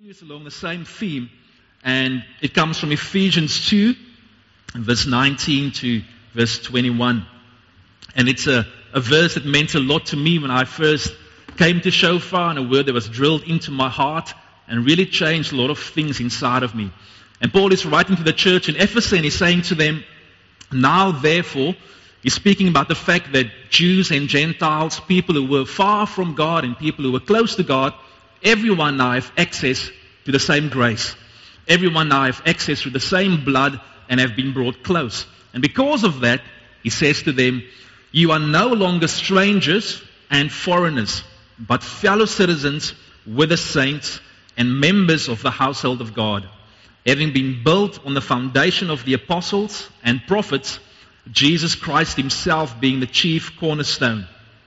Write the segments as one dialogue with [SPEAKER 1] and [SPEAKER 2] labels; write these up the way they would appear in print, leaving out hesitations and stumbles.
[SPEAKER 1] continues along the same theme, and it comes from Ephesians 2, verse 19 to verse 21. And it's a verse that meant a lot to me when I first came to Shofar, and a word that was drilled into my heart and really changed a lot of things inside of me. And Paul is writing to the church in Ephesus, and he's saying to them, now therefore, he's speaking about the fact that Jews and Gentiles, people who were far from God and people who were close to God, everyone now have access to the same grace. Everyone now have access to the same blood and have been brought close. And because of that, he says to them, you are no longer strangers and foreigners, but fellow citizens with the saints and members of the household of God, having been built on the foundation of the apostles and prophets, Jesus Christ himself being the chief cornerstone,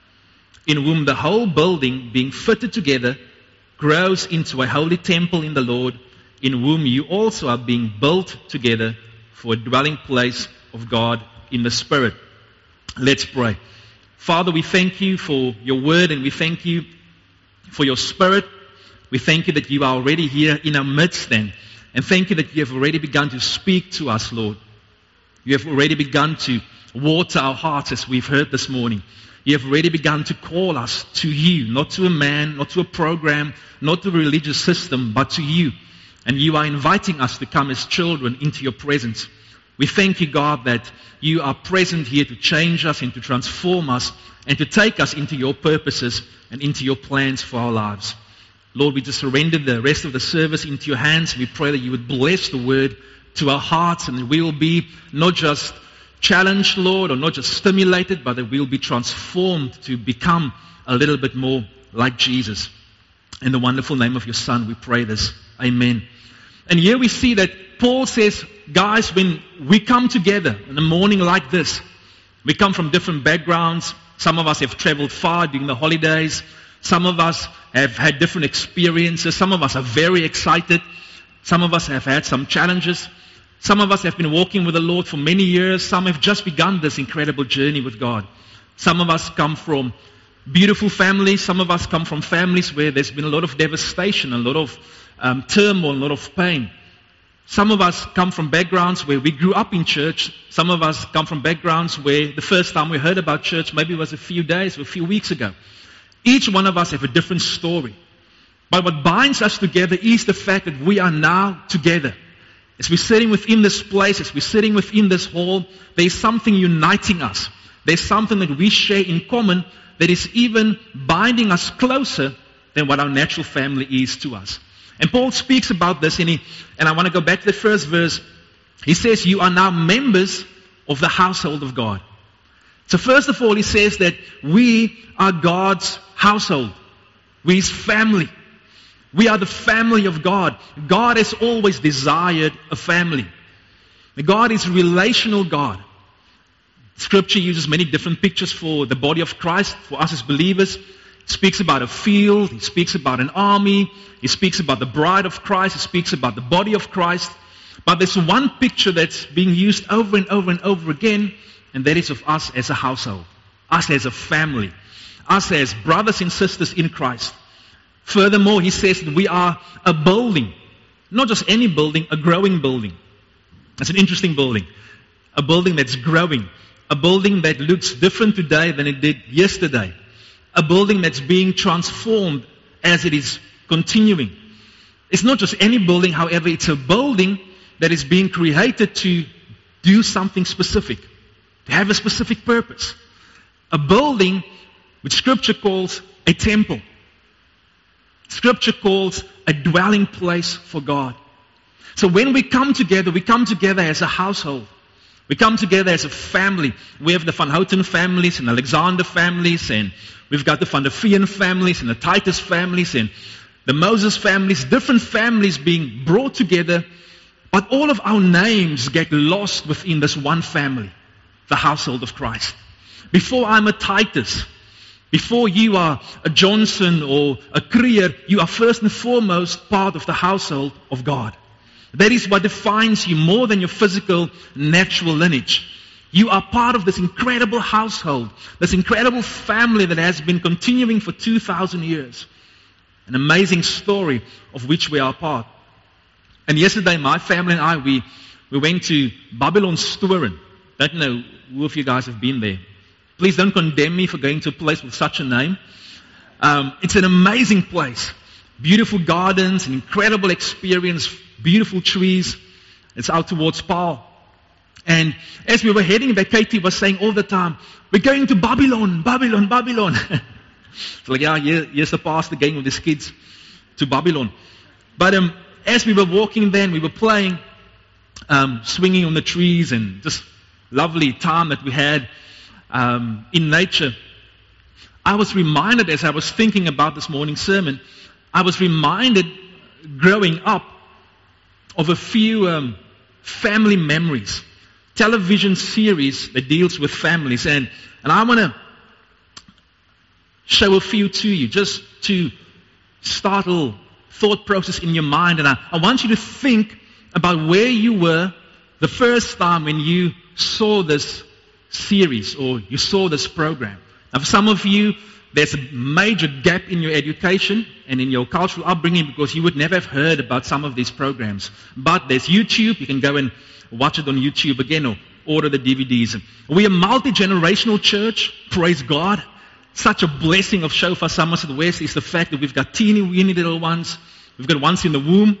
[SPEAKER 1] in whom the whole building being fitted together grows into a holy temple in the Lord, in whom you also are being built together for a dwelling place of God in the Spirit. Let's pray. Father, we thank you for your word, and we thank you for your Spirit. We thank you that you are already here in our midst, and thank you that you have already begun to speak to us, Lord. You have already begun to water our hearts, as we've heard this morning. You have already begun to call us to you, not to a man, not to a program, not to a religious system, but to you. And you are inviting us to come as children into your presence. We thank you, God, that you are present here to change us and to transform us and to take us into your purposes and into your plans for our lives. Lord, we just surrender the rest of the service into your hands. We pray that you would bless the word to our hearts, and that we will be not just challenged, Lord, or not just stimulated, but that we will be transformed to become a little bit more like Jesus. In the wonderful name of your Son, we pray this. Amen. And here we see that Paul says, guys, when we come together in a morning like this, we come from different backgrounds. Some of us have traveled far during the holidays. Some of us have had different experiences. Some of us are very excited. Some of us have had some challenges. Some of us have been walking with the Lord for many years. Some have just begun this incredible journey with God. Some of us come from beautiful families. Some of us come from families where there's been a lot of devastation, a lot of turmoil, a lot of pain. Some of us come from backgrounds where we grew up in church. Some of us come from backgrounds where the first time we heard about church maybe was a few days or a few weeks ago. Each one of us have a different story. But what binds us together is the fact that we are now together. As we're sitting within this place, as we're sitting within this hall, there's something uniting us. There's something that we share in common that is even binding us closer than what our natural family is to us. And Paul speaks about this, and I want to go back to the first verse. He says, you are now members of the household of God. So first of all, he says that we are God's household. We're His family. We are the family of God. God has always desired a family. God is a relational God. Scripture uses many different pictures for the body of Christ, for us as believers. It speaks about a field. It speaks about an army. It speaks about the bride of Christ. It speaks about the body of Christ. But there's one picture that's being used over and over and over again, and that is of us as a household, us as a family, us as brothers and sisters in Christ. Furthermore, he says that we are a building, not just any building, a growing building. It's an interesting building, a building that's growing, a building that looks different today than it did yesterday, a building that's being transformed as it is continuing. It's not just any building, however, it's a building that is being created to do something specific, to have a specific purpose. A building which Scripture calls a temple. Scripture calls a dwelling place for God. So when we come together as a household. We come together as a family. We have the Van Houten families and Alexander families, and we've got the Van der Veen families and the Titus families and the Moses families, different families being brought together, but all of our names get lost within this one family, the household of Christ. Before I'm a Titus, before you are a Johnson or a Creer, you are first and foremost part of the household of God. That is what defines you more than your physical, natural lineage. You are part of this incredible household, this incredible family that has been continuing for 2,000 years. An amazing story of which we are part. And yesterday, my family and I, we went to Babylon Storen. Don't know who of you guys have been there. Please don't condemn me for going to a place with such a name. It's an amazing place. Beautiful gardens, an incredible experience, beautiful trees. It's out towards Paarl. And as we were heading there, Katie was saying all the time, we're going to Babylon, Babylon, Babylon. It's like, yeah, here's the pastor going with his kids to Babylon. But as we were walking there and we were playing, swinging on the trees and just lovely time that we had in nature, I was reminded as I was thinking about this morning's sermon, I was reminded growing up of a few family memories, television series that deals with families. And I want to show a few to you just to start a little thought process in your mind. And I want you to think about where you were the first time when you saw this series or you saw this program. Now, for some of you, there's a major gap in your education and in your cultural upbringing because you would never have heard about some of these programs. But there's YouTube. You can go and watch it on YouTube again or order the DVDs. We're a multi-generational church. Praise God. Such a blessing of Shofar Somerset West is the fact that we've got teeny weeny little ones. We've got ones in the womb.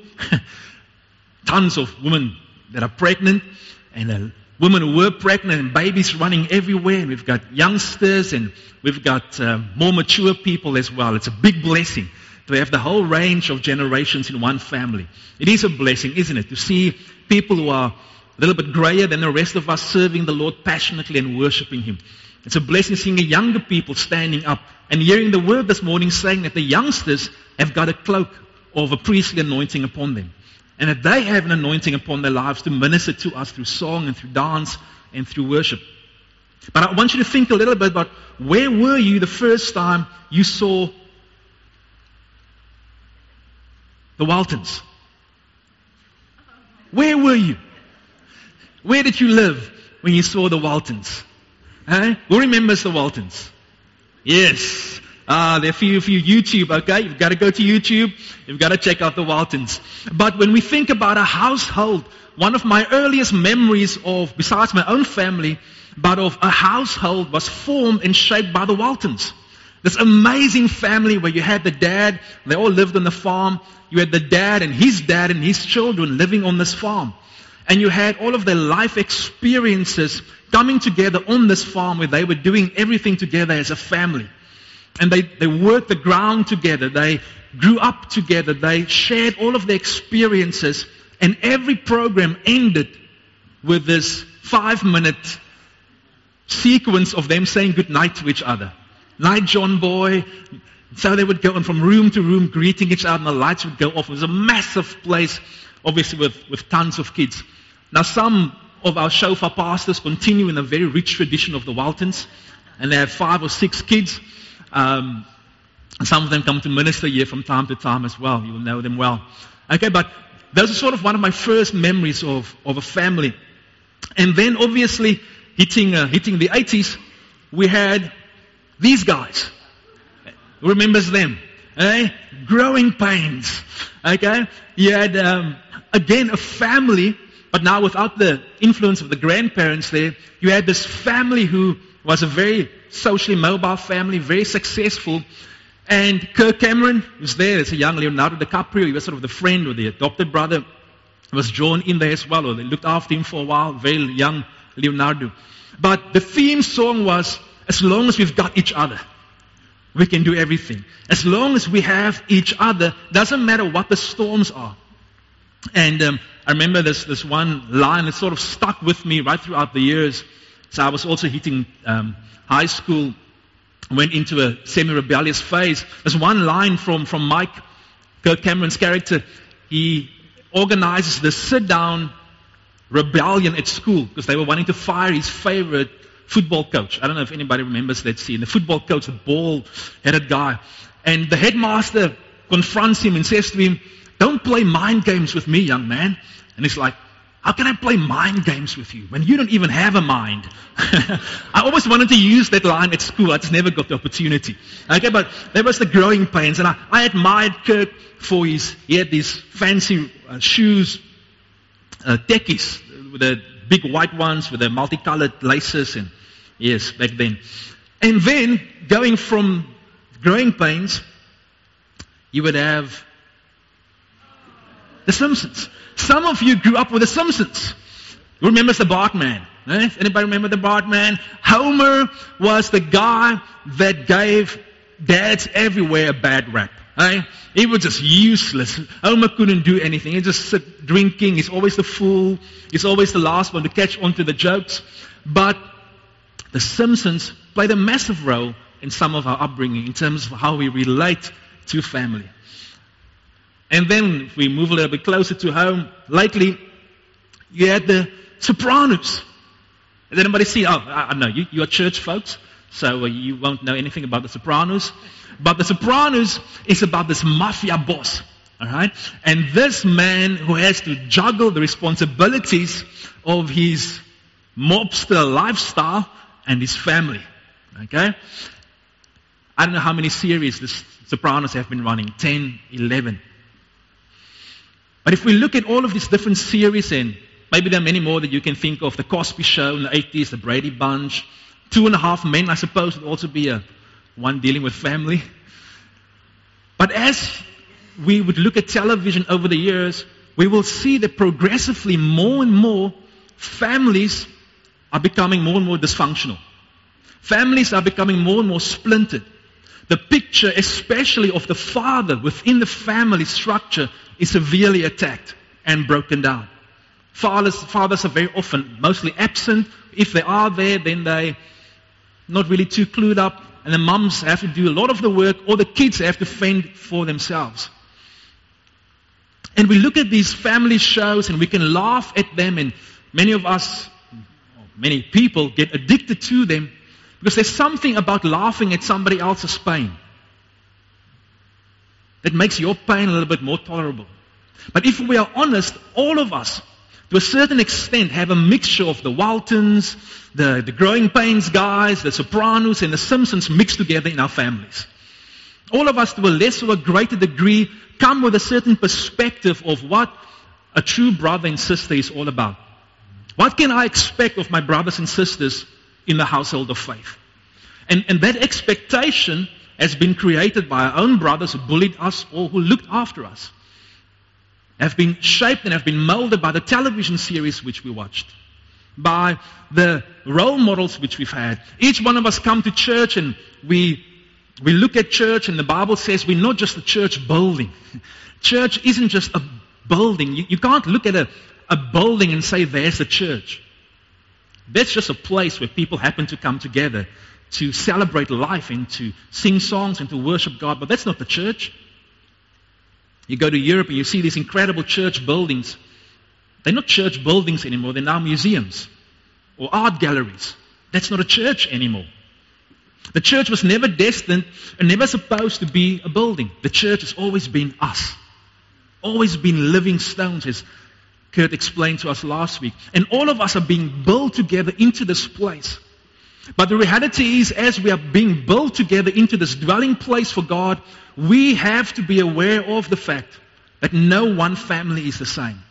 [SPEAKER 1] Tons of women that are pregnant and women who were pregnant and babies running everywhere. And we've got youngsters and we've got more mature people as well. It's a big blessing to have the whole range of generations in one family. It is a blessing, isn't it? To see people who are a little bit grayer than the rest of us serving the Lord passionately and worshiping Him. It's a blessing seeing the younger people standing up and hearing the word this morning saying that the youngsters have got a cloak of a priestly anointing upon them. And that they have an anointing upon their lives to minister to us through song and through dance and through worship. But I want you to think a little bit about where were you the first time you saw the Waltons? Where were you? Where did you live when you saw the Waltons? Who remembers the Waltons? Yes. There are a few YouTube, okay? You've got to go to YouTube. You've got to check out the Waltons. But when we think about a household, one of my earliest memories of, besides my own family, but of a household was formed and shaped by the Waltons. This amazing family where you had the dad, they all lived on the farm. You had the dad and his children living on this farm. And you had all of their life experiences coming together on this farm where they were doing everything together as a family. And they worked the ground together. They grew up together. They shared all of their experiences. And every program ended with this 5-minute sequence of them saying goodnight to each other. Night, John boy. So they would go on from room to room greeting each other and the lights would go off. It was a massive place, obviously with tons of kids. Now some of our shofar pastors continue in a very rich tradition of the Waltons. And they have 5 or 6 kids. And some of them come to minister here from time to time as well. You will know them well. Okay, but those are sort of one of my first memories of a family. And then obviously hitting the 80s, we had these guys. Who remembers them? Growing Pains. Okay, you had again a family, but now without the influence of the grandparents there, you had this family who was a very socially mobile family, very successful. And Kirk Cameron was there. There's a young Leonardo DiCaprio. He was sort of the friend or the adopted brother. Was drawn in there as well, or they looked after him for a while. Very young Leonardo. But the theme song was, as long as we've got each other, we can do everything. As long as we have each other, doesn't matter what the storms are. And I remember this one line that sort of stuck with me right throughout the years. So I was also hitting high school, went into a semi-rebellious phase. There's one line from Mike, Kirk Cameron's character. He organizes the sit-down rebellion at school because they were wanting to fire his favorite football coach. I don't know if anybody remembers that scene. The football coach, the bald-headed guy. And the headmaster confronts him and says to him, "Don't play mind games with me, young man." And he's like, How can I play mind games with you when you don't even have a mind? I always wanted to use that line at school. I just never got the opportunity. Okay, but that was the growing pains. And I admired Kirk for he had these fancy shoes, techies, with the big white ones with the multicolored laces. And yes, back then. And then, going from growing pains, you would have The Simpsons. Some of you grew up with The Simpsons. Who remembers the Bartman? Eh? Anybody remember the Bartman? Homer was the guy that gave dads everywhere a bad rap. Eh? He was just useless. Homer couldn't do anything. He just sit drinking. He's always the fool. He's always the last one to catch on to the jokes. But The Simpsons played a massive role in some of our upbringing in terms of how we relate to family. And then, if we move a little bit closer to home, lately, you had The Sopranos. Has anybody seen? Oh, I know, you are church folks, so you won't know anything about The Sopranos. But The Sopranos is about this mafia boss, all right? And this man who has to juggle the responsibilities of his mobster lifestyle and his family, okay? I don't know how many series The Sopranos have been running, 10, 11. But if we look at all of these different series, and maybe there are many more that you can think of, The Cosby Show in the 80s, The Brady Bunch, 2.5 Men, I suppose, would also be one dealing with family. But as we would look at television over the years, we will see that progressively more and more families are becoming more and more dysfunctional. Families are becoming more and more splintered. The picture, especially of the father within the family structure, is severely attacked and broken down. Fathers are very often mostly absent. If they are there, then they're not really too clued up. And the mums have to do a lot of the work, or the kids have to fend for themselves. And we look at these family shows and we can laugh at them, and many of us, many people, get addicted to them because there's something about laughing at somebody else's pain that makes your pain a little bit more tolerable. But if we are honest, all of us, to a certain extent, have a mixture of the Waltons, the Growing Pains guys, the Sopranos, and the Simpsons mixed together in our families. All of us, to a less or a greater degree, come with a certain perspective of what a true brother and sister is all about. What can I expect of my brothers and sisters in the household of faith? And that expectation has been created by our own brothers who bullied us or who looked after us. Have been shaped and have been molded by the television series which we watched, by the role models which we've had. Each one of us come to church and we look at church, and the Bible says we're not just a church building. Church isn't just a building. You can't look at a building and say there's the church. That's just a place where people happen to come together to celebrate life and to sing songs and to worship God. But that's not the church. You go to Europe and you see these incredible church buildings. They're not church buildings anymore. They're now museums or art galleries. That's not a church anymore. The church was never destined and never supposed to be a building. The church has always been us. Always been living stones, as Kurt explained to us last week. And all of us are being built together into this place. But the reality is, as we are being built together into this dwelling place for God, we have to be aware of the fact that no one family is the same.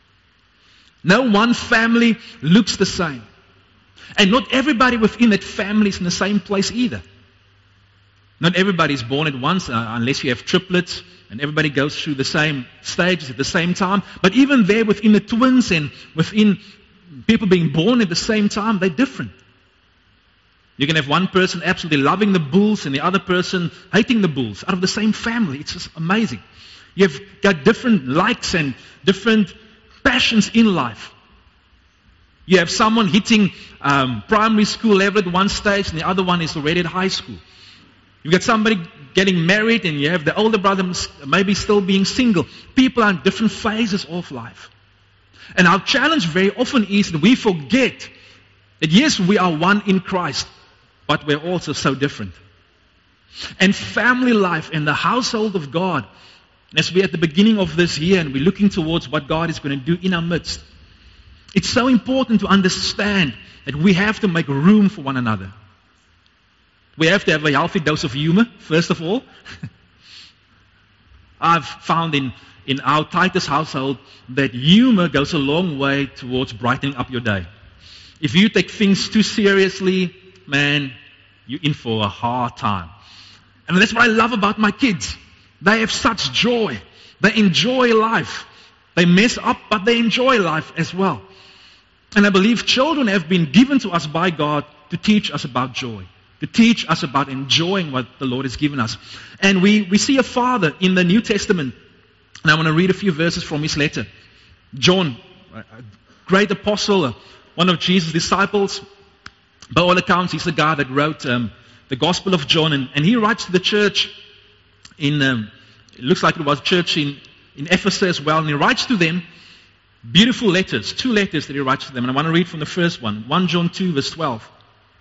[SPEAKER 1] No one family looks the same. And not everybody within that family is in the same place either. Not everybody is born at once, unless you have triplets, and everybody goes through the same stages at the same time. But even there, within the twins and within people being born at the same time, they're different. You can have one person absolutely loving the Bulls and the other person hating the Bulls out of the same family. It's just amazing. You've got different likes and different passions in life. You have someone hitting primary school level at one stage and the other one is already at high school. You've got somebody getting married and you have the older brother maybe still being single. People are in different phases of life. And our challenge very often is that we forget that yes, we are one in Christ, but we're also so different. And family life in the household of God, as we're at the beginning of this year and we're looking towards what God is going to do in our midst, It's so important to understand that we have to make room for one another. We have to have a healthy dose of humor, first of all. I've found in our Titus household that humor goes a long way towards brightening up your day. If you take things too seriously, man, you're in for a hard time. And that's what I love about my kids. They have such joy. They enjoy life. They mess up, but they enjoy life as well. And I believe children have been given to us by God to teach us about joy, to teach us about enjoying what the Lord has given us. And we see a father in the New Testament, and I want to read a few verses from his letter. John, a great apostle, one of Jesus' disciples. By all accounts, he's the guy that wrote the Gospel of John, and he writes to the church in, it looks like it was church in Ephesus as well, and he writes to them beautiful letters, 2 letters that he writes to them, and I want to read from the first one, 1 John 2 verse 12.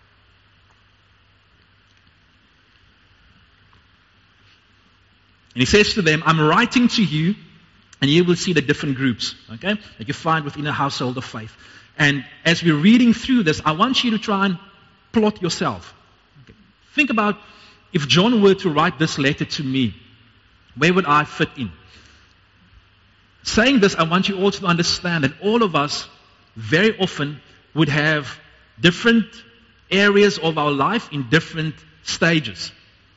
[SPEAKER 1] And he says to them, I'm writing to you, and you will see the different groups, okay, that you find within a household of faith. And as we're reading through this, I want you to try and plot yourself. Okay. Think about if John were to write this letter to me, where would I fit in? Saying this, I want you also to understand that all of us very often would have different areas of our life in different stages.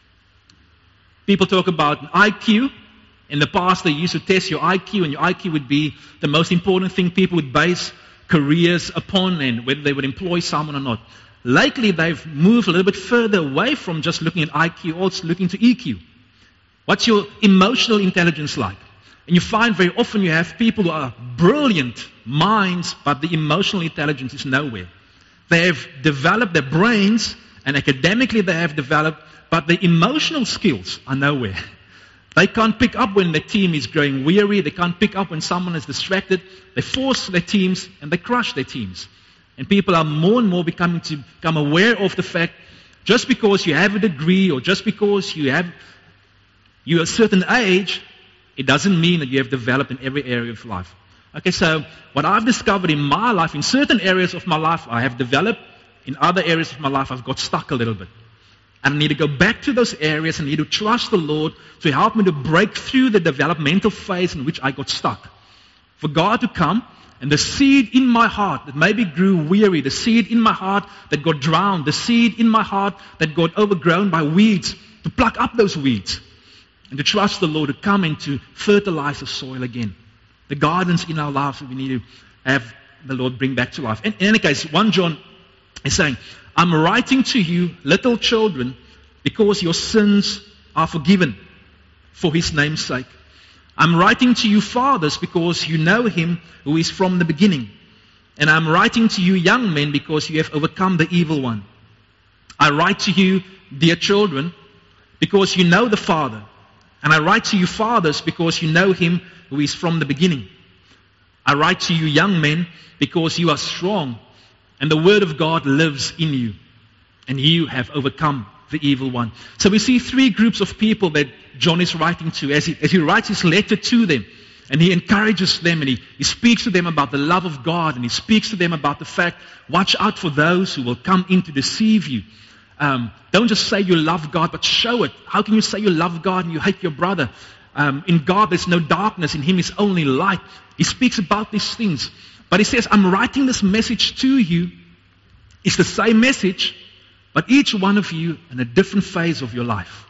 [SPEAKER 1] People talk about IQ. In the past, they used to test your IQ, and your IQ would be the most important thing people would base careers upon, and whether they would employ someone or not. Lately, they've moved a little bit further away from just looking at IQ, also looking to EQ. What's your emotional intelligence like? And you find very often you have people who are brilliant minds, but the emotional intelligence is nowhere. They have developed their brains, and academically they have developed, but the emotional skills are nowhere. They can't pick up when their team is growing weary. They can't pick up when someone is distracted. They force their teams and they crush their teams. And people are more and more become aware of the fact, just because you have a degree or just because you're a certain age, it doesn't mean that you have developed in every area of life. Okay, so what I've discovered in my life, in certain areas of my life, I have developed. In other areas of my life, I've got stuck a little bit. And I need to go back to those areas and need to trust the Lord to help me to break through the developmental phase in which I got stuck. For God to come and the seed in my heart that maybe grew weary, the seed in my heart that got drowned, the seed in my heart that got overgrown by weeds, to pluck up those weeds and to trust the Lord to come and to fertilize the soil again. The gardens in our lives that we need to have the Lord bring back to life. In any case, 1 John is saying, I'm writing to you, little children, because your sins are forgiven for His name's sake. I'm writing to you, fathers, because you know Him who is from the beginning. And I'm writing to you, young men, because you have overcome the evil one. I write to you, dear children, because you know the Father. And I write to you, fathers, because you know Him who is from the beginning. I write to you, young men, because you are strong, and the Word of God lives in you, and you have overcome the evil one. So we see 3 groups of people that John is writing to as he writes his letter to them. And he encourages them, and he speaks to them about the love of God, and he speaks to them about the fact, watch out for those who will come in to deceive you. Don't just say you love God, but show it. How can you say you love God and you hate your brother? In God there's no darkness, in Him is only light. He speaks about these things. But he says, I'm writing this message to you. It's the same message, but each one of you in a different phase of your life.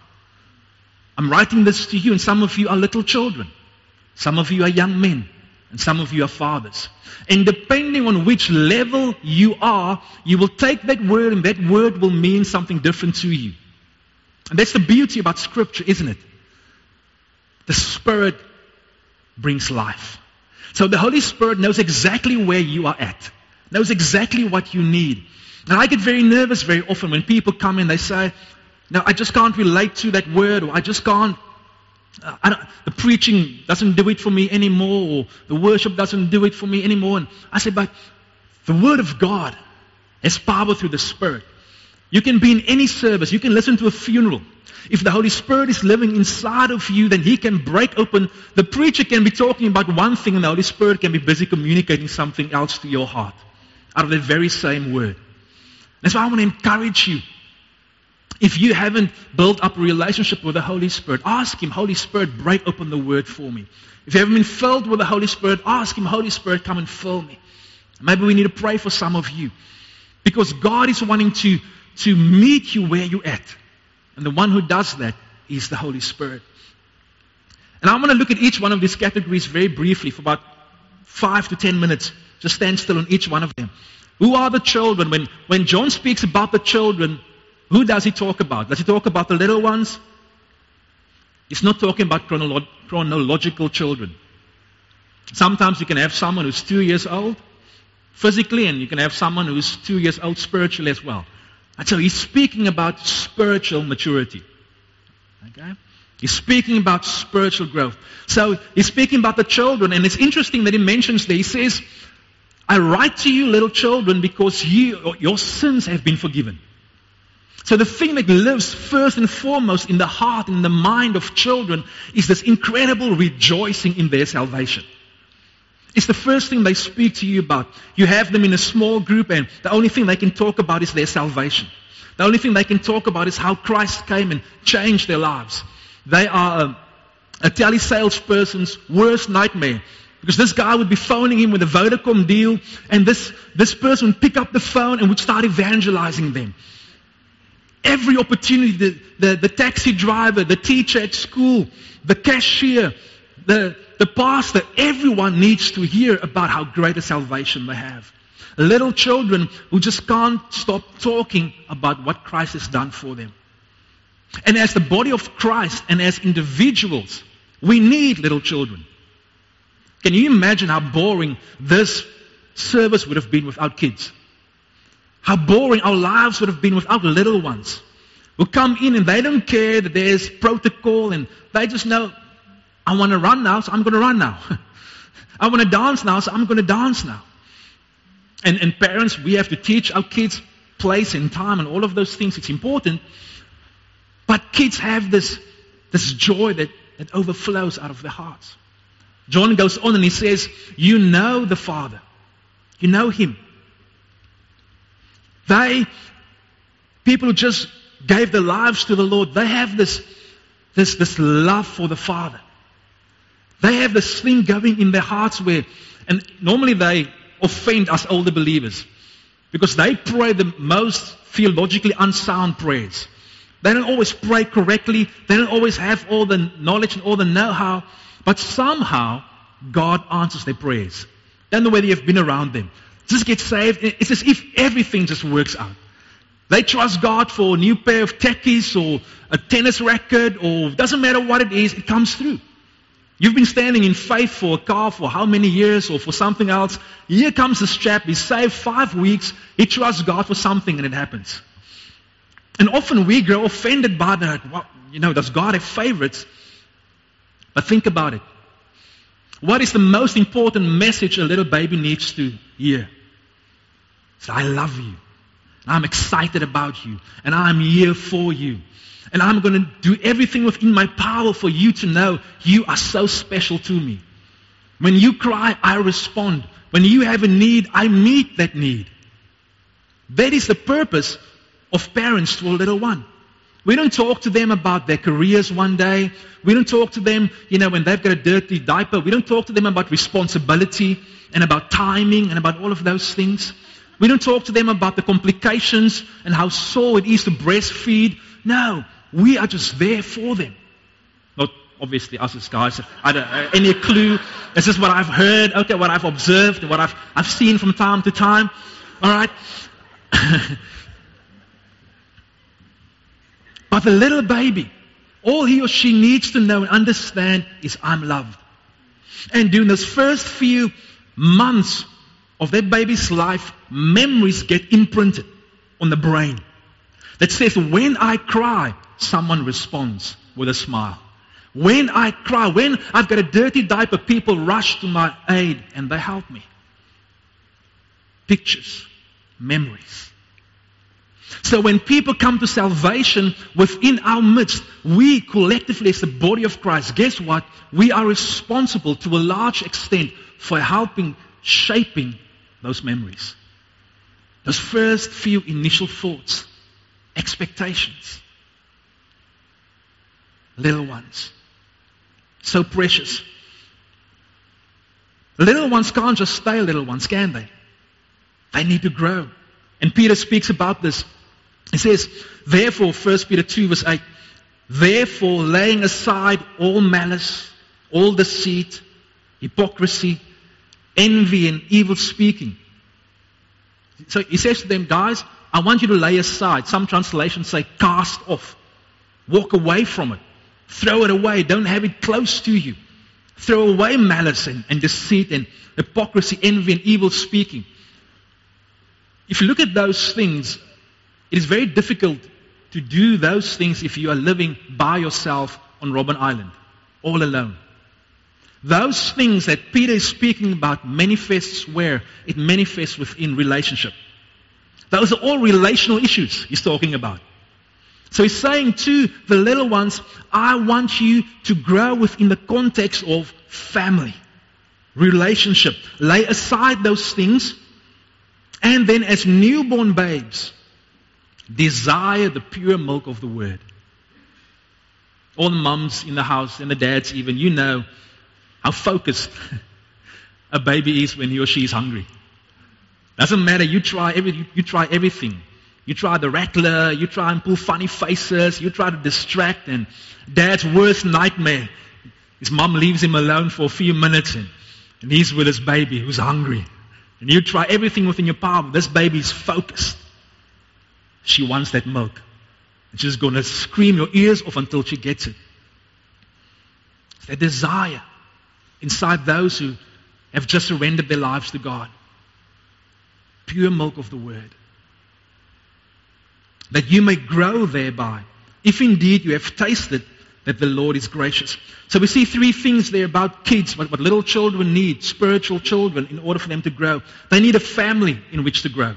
[SPEAKER 1] I'm writing this to you, and some of you are little children. Some of you are young men, and some of you are fathers. And depending on which level you are, you will take that word, and that word will mean something different to you. And that's the beauty about Scripture, isn't it? The Spirit brings life. So the Holy Spirit knows exactly where you are at, knows exactly what you need. And I get very nervous very often when people come in, they say, no, I just can't relate to that word, or I just can't, the preaching doesn't do it for me anymore, or the worship doesn't do it for me anymore. And I say, but the Word of God has power through the Spirit. You can be in any service, you can listen to a funeral, If the Holy Spirit is living inside of you, then He can break open. The preacher can be talking about one thing and the Holy Spirit can be busy communicating something else to your heart out of the very same word. That's why I want to encourage you. If you haven't built up a relationship with the Holy Spirit, ask Him, Holy Spirit, break open the Word for me. If you haven't been filled with the Holy Spirit, ask Him, Holy Spirit, come and fill me. Maybe we need to pray for some of you. Because God is wanting to meet you where you're at. And the one who does that is the Holy Spirit. And I want to look at each one of these categories very briefly for about 5 to 10 minutes. Just stand still on each one of them. Who are the children? When John speaks about the children, who does he talk about? Does he talk about the little ones? He's not talking about chronological children. Sometimes you can have someone who's 2 years old physically, and you can have someone who's 2 years old spiritually as well. And so he's speaking about spiritual maturity. Okay? He's speaking about spiritual growth. So he's speaking about the children, and it's interesting that he mentions there, he says, I write to you, little children, because your sins have been forgiven. So the thing that lives first and foremost in the heart and the mind of children is this incredible rejoicing in their salvation. It's the first thing they speak to you about. You have them in a small group and the only thing they can talk about is their salvation. The only thing they can talk about is how Christ came and changed their lives. They are a telesalesperson's worst nightmare. Because this guy would be phoning him with a Vodacom deal and this person would pick up the phone and would start evangelizing them. Every opportunity, the taxi driver, the teacher at school, the cashier, the pastor, everyone needs to hear about how great a salvation they have. Little children who just can't stop talking about what Christ has done for them. And as the body of Christ and as individuals, we need little children. Can you imagine how boring this service would have been without kids? How boring our lives would have been without little ones who come in and they don't care that there's protocol and they just know, I want to run now, so I'm going to run now. I want to dance now, so I'm going to dance now. And parents, we have to teach our kids place and time and all of those things. It's important. But kids have this joy that overflows out of their hearts. John goes on and he says, you know the Father. You know Him. People who just gave their lives to the Lord, they have this love for the Father. They have this thing going in their hearts where, and normally they offend us older believers because they pray the most theologically unsound prayers. They don't always pray correctly. They don't always have all the knowledge and all the know-how. But somehow, God answers their prayers. Don't know whether you've been around them. Just get saved. It's as if everything just works out. They trust God for a new pair of techies or a tennis racket or doesn't matter what it is, it comes through. You've been standing in faith for a car for how many years or for something else. Here comes this chap, he's saved 5 weeks, he trusts God for something and it happens. And often we grow offended by that. Well, does God have favorites? But think about it. What is the most important message a little baby needs to hear? It's, I love you. I'm excited about you. And I'm here for you. And I'm going to do everything within my power for you to know you are so special to me. When you cry, I respond. When you have a need, I meet that need. That is the purpose of parents to a little one. We don't talk to them about their careers one day. We don't talk to them, when they've got a dirty diaper. We don't talk to them about responsibility and about timing and about all of those things. We don't talk to them about the complications and how sore it is to breastfeed. No, we are just there for them. Not obviously us as guys. I don't any clue. This is what I've heard, what I've observed, what I've seen from time to time. All right? But the little baby, all he or she needs to know and understand is I'm loved. And during those first few months of that baby's life, memories get imprinted on the brain. That says, when I cry, someone responds with a smile. When I cry, when I've got a dirty diaper, people rush to my aid and they help me. Pictures, memories. So when people come to salvation within our midst, we collectively as the body of Christ, guess what? We are responsible to a large extent for helping, shaping those memories. Those first few initial thoughts, expectations. Little ones. So precious. Little ones can't just stay little ones, can they? They need to grow. And Peter speaks about this. He says, therefore, 1 Peter 2 verse 8, therefore laying aside all malice, all deceit, hypocrisy, envy and evil speaking. So he says to them, guys, I want you to lay aside. Some translations say cast off. Walk away from it. Throw it away. Don't have it close to you. Throw away malice and deceit and hypocrisy, envy and evil speaking. If you look at those things, it is very difficult to do those things if you are living by yourself on Robben Island, all alone. Those things that Peter is speaking about manifests where? It manifests within relationship. Those are all relational issues he's talking about. So he's saying to the little ones, I want you to grow within the context of family, relationship. Lay aside those things, and then as newborn babes, desire the pure milk of the Word. All the mums in the house, and the dads even, you know how focused a baby is when he or she is hungry. Doesn't matter, you try everything. You try the rattler, you try and pull funny faces, you try to distract, and dad's worst nightmare, his mom leaves him alone for a few minutes and he's with his baby who's hungry. And you try everything within your power, but this baby is focused. She wants that milk. And she's going to scream your ears off until she gets it. It's that desire inside those who have just surrendered their lives to God. Pure milk of the Word. That you may grow thereby, if indeed you have tasted that the Lord is gracious. So we see three things there about kids, what little children need, spiritual children, in order for them to grow. They need a family in which to grow.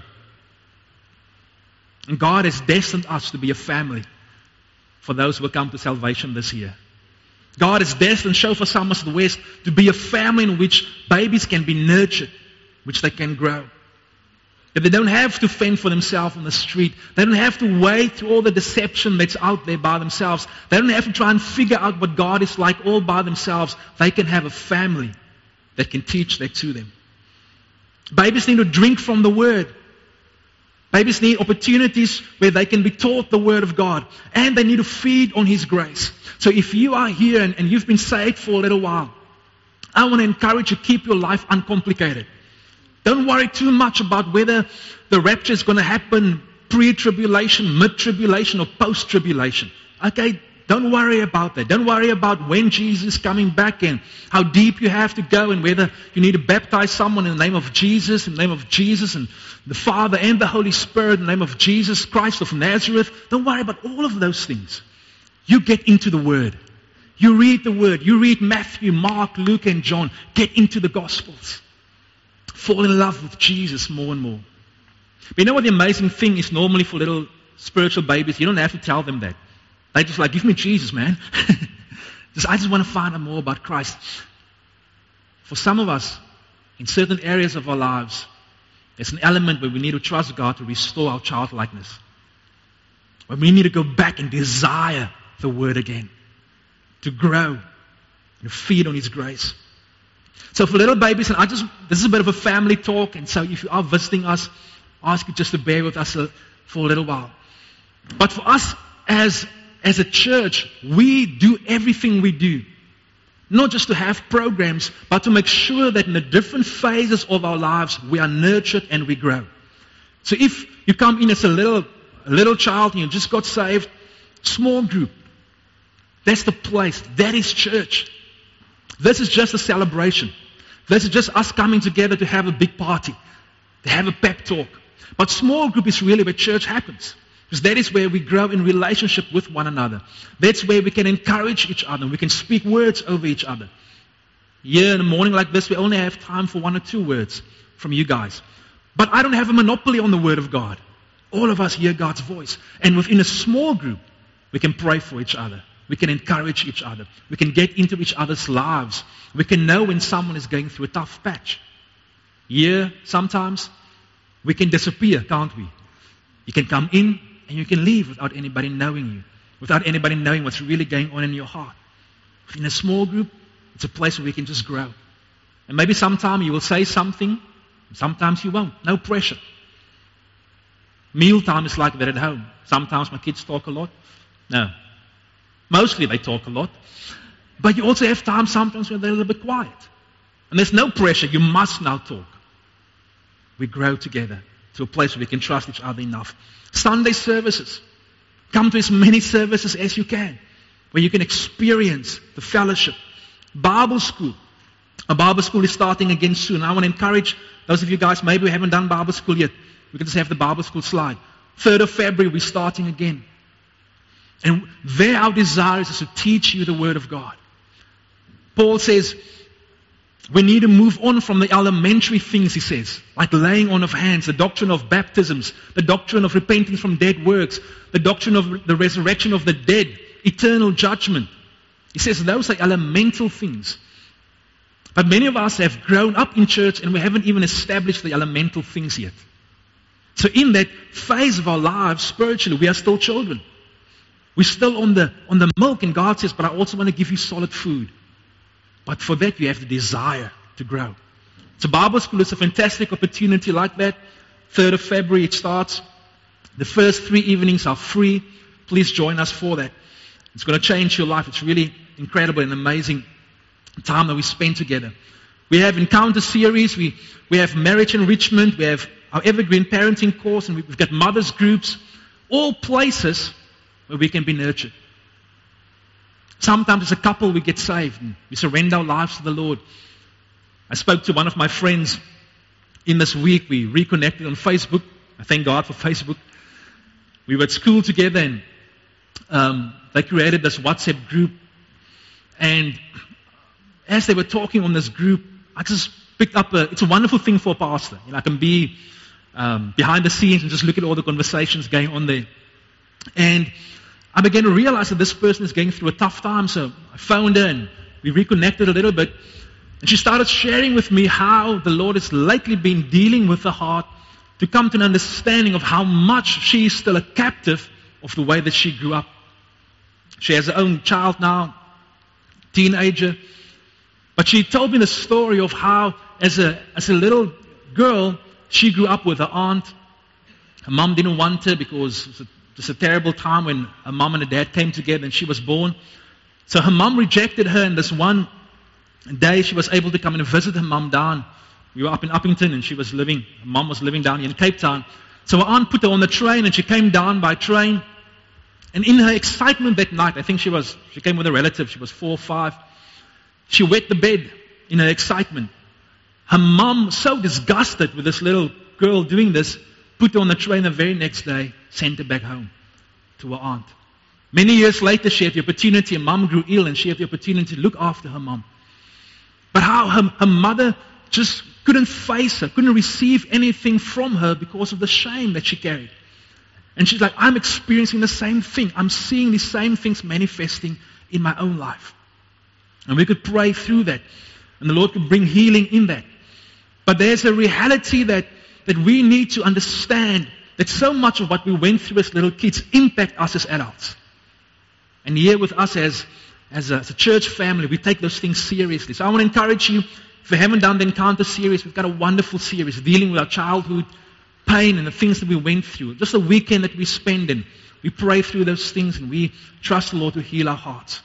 [SPEAKER 1] And God has destined us to be a family for those who will come to salvation this year. God has destined Shofar Summers of the West to be a family in which babies can be nurtured, which they can grow. That they don't have to fend for themselves on the street. They don't have to wade through all the deception that's out there by themselves. They don't have to try and figure out what God is like all by themselves. They can have a family that can teach that to them. Babies need to drink from the Word. Babies need opportunities where they can be taught the Word of God. And they need to feed on His grace. So if you are here and you've been saved for a little while, I want to encourage you to keep your life uncomplicated. Don't worry too much about whether the rapture is going to happen pre-tribulation, mid-tribulation, or post-tribulation. Okay, don't worry about that. Don't worry about when Jesus is coming back and how deep you have to go and whether you need to baptize someone in the name of Jesus, and the Father and the Holy Spirit, in the name of Jesus Christ of Nazareth. Don't worry about all of those things. You get into the Word. You read the Word. You read Matthew, Mark, Luke, and John. Get into the Gospels. Fall in love with Jesus more and more. But you know what the amazing thing is normally for little spiritual babies? You don't have to tell them that. They just like, give me Jesus, man. I just want to find out more about Christ. For some of us, in certain areas of our lives, there's an element where we need to trust God to restore our childlikeness. Where we need to go back and desire the Word again. To grow. And feed on His grace. So for little babies, and this is a bit of a family talk, and so if you are visiting us, I ask you just to bear with us for a little while. But for us as a church, we do everything we do. Not just to have programs, but to make sure that in the different phases of our lives, we are nurtured and we grow. So if you come in as a little child and you just got saved, small group. That's the place. That is church. This is just a celebration. This is just us coming together to have a big party, to have a pep talk. But small group is really where church happens. Because that is where we grow in relationship with one another. That's where we can encourage each other. We can speak words over each other. Here in a morning like this, we only have time for 1 or 2 words from you guys. But I don't have a monopoly on the Word of God. All of us hear God's voice. And within a small group, we can pray for each other. We can encourage each other. We can get into each other's lives. We can know when someone is going through a tough patch. Here, sometimes, we can disappear, can't we? You can come in and you can leave without anybody knowing you, without anybody knowing what's really going on in your heart. In a small group, it's a place where we can just grow. And maybe sometime you will say something, sometimes you won't. No pressure. Mealtime is like that at home. Sometimes my kids talk a lot. No. Mostly they talk a lot. But you also have times sometimes when they're a little bit quiet. And there's no pressure. You must now talk. We grow together to a place where we can trust each other enough. Sunday services. Come to as many services as you can, where you can experience the fellowship. Bible school. A Bible school is starting again soon. I want to encourage those of you guys, maybe we haven't done Bible school yet. We can just have the Bible school slide. 3rd of February, we're starting again. And there our desire is to teach you the Word of God. Paul says, we need to move on from the elementary things, he says, like laying on of hands, the doctrine of baptisms, the doctrine of repentance from dead works, the doctrine of the resurrection of the dead, eternal judgment. He says those are elemental things. But many of us have grown up in church and we haven't even established the elemental things yet. So in that phase of our lives, spiritually, we are still children. We're still on the milk, and God says, but I also want to give you solid food. But for that, you have the desire to grow. So Bible school is a fantastic opportunity like that. 3rd of February, it starts. The first 3 evenings are free. Please join us for that. It's going to change your life. It's really incredible and amazing time that we spend together. We have encounter series. We have marriage enrichment. We have our evergreen parenting course. And we've got mothers groups. All places where we can be nurtured. Sometimes as a couple we get saved and we surrender our lives to the Lord. I spoke to one of my friends in this week. We reconnected on Facebook. I thank God for Facebook. We were at school together and they created this WhatsApp group. And as they were talking on this group, I just picked up it's a wonderful thing for a pastor. I can be behind the scenes and just look at all the conversations going on there. And I began to realize that this person is going through a tough time. So I phoned her and we reconnected a little bit. And she started sharing with me how the Lord has lately been dealing with her heart to come to an understanding of how much she is still a captive of the way that she grew up. She has her own child now, teenager. But she told me the story of how as a little girl, she grew up with her aunt. Her mom didn't want her because it was just a terrible time when her mom and her dad came together and she was born. So her mom rejected her, and this one day she was able to come and visit her mom down. We were up in Uppington and her mom was living down here in Cape Town. So her aunt put her on the train and she came down by train. And in her excitement that night, I think she came with a relative, she was 4 or 5. She wet the bed in her excitement. Her mom, so disgusted with this little girl doing this, put her on the train the very next day, sent her back home to her aunt. Many years later, she had the opportunity, her mom grew ill, and she had the opportunity to look after her mom. But how her mother just couldn't face her, couldn't receive anything from her because of the shame that she carried. And she's like, I'm experiencing the same thing. I'm seeing these same things manifesting in my own life. And we could pray through that. And the Lord could bring healing in that. But there's a reality that we need to understand that so much of what we went through as little kids impact us as adults. And here with us as a church family, we take those things seriously. So I want to encourage you, if you haven't done the Encounter series, we've got a wonderful series dealing with our childhood pain and the things that we went through. Just a weekend that we spend in. We pray through those things and we trust the Lord to heal our hearts.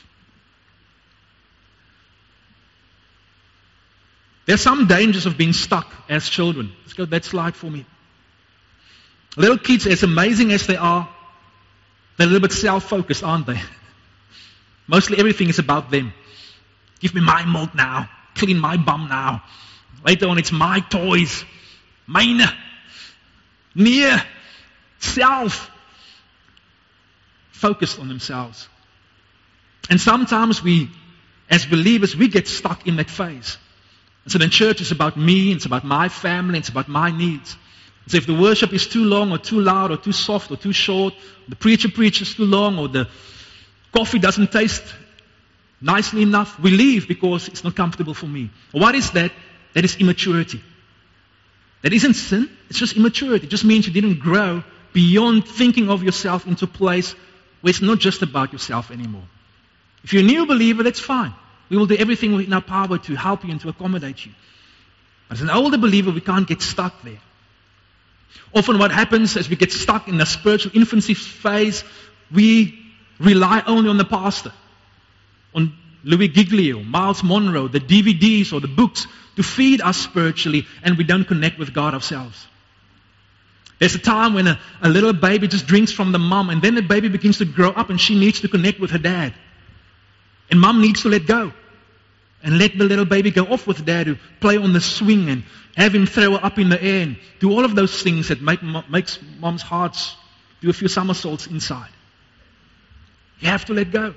[SPEAKER 1] There are some dangers of being stuck as children. Let's go to that slide for me. Little kids, as amazing as they are, they're a little bit self-focused, aren't they? Mostly everything is about them. Give me my milk now. Clean my bum now. Later on, it's my toys. Mine. Near. Self. Focused on themselves. And sometimes we, as believers, we get stuck in that phase. And so then church is about me, it's about my family, it's about my needs. So if the worship is too long or too loud or too soft or too short, the preacher preaches too long or the coffee doesn't taste nicely enough, we leave because it's not comfortable for me. What is that? That is immaturity. That isn't sin, it's just immaturity. It just means you didn't grow beyond thinking of yourself into a place where it's not just about yourself anymore. If you're a new believer, that's fine. We will do everything within our power to help you and to accommodate you. But as an older believer, we can't get stuck there. Often what happens as we get stuck in the spiritual infancy phase, we rely only on the pastor, on Louis Giglio, Miles Monroe, the DVDs or the books to feed us spiritually, and we don't connect with God ourselves. There's a time when a little baby just drinks from the mom, and then the baby begins to grow up and she needs to connect with her dad. And mom needs to let go and let the little baby go off with dad to play on the swing and have him throw her up in the air and do all of those things that makes mom's hearts do a few somersaults inside. You have to let go.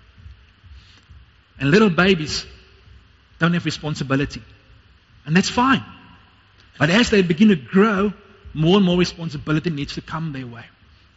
[SPEAKER 1] And little babies don't have responsibility. And that's fine. But as they begin to grow, more and more responsibility needs to come their way.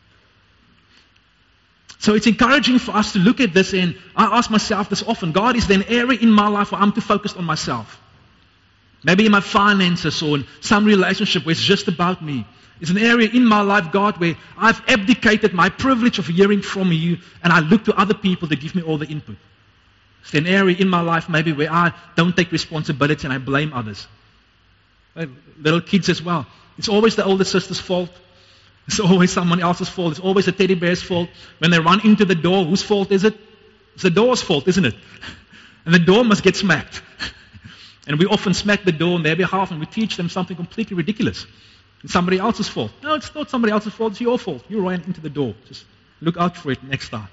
[SPEAKER 1] So it's encouraging for us to look at this, and I ask myself this often, God, is there an area in my life where I'm too focused on myself? Maybe in my finances or in some relationship where it's just about me. It's an area in my life, God, where I've abdicated my privilege of hearing from you and I look to other people to give me all the input. It's an area in my life maybe where I don't take responsibility and I blame others. Little kids as well. It's always the older sister's fault. It's always someone else's fault. It's always the teddy bear's fault. When they run into the door, whose fault is it? It's the door's fault, isn't it? And the door must get smacked. And we often smack the door on their behalf and we teach them something completely ridiculous. It's somebody else's fault. No, it's not somebody else's fault. It's your fault. You ran into the door. Just look out for it next time.